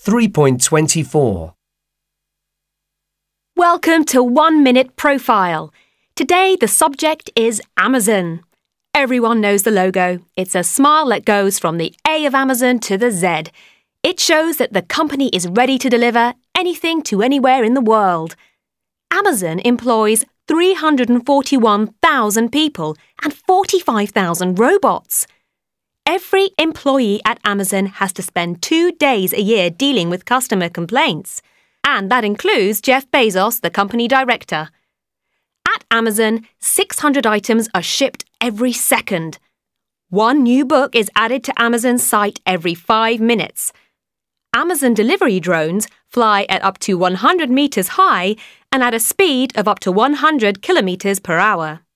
3.24. Welcome to 1 Minute Profile. Today the subject is Amazon. Everyone knows the logo. It's a smile that goes from the A of Amazon to the Z. It shows that the company is ready to deliver anything to anywhere in the world. Amazon employs 341,000 people and 45,000 robots. Every employee at Amazon has to spend 2 days a year dealing with customer complaints. And that includes Jeff Bezos, the company director. At Amazon, 600 items are shipped every second. 1 new book is added to Amazon's site every 5 minutes. Amazon delivery drones fly at up to 100 meters high and at a speed of up to 100 kilometers per hour.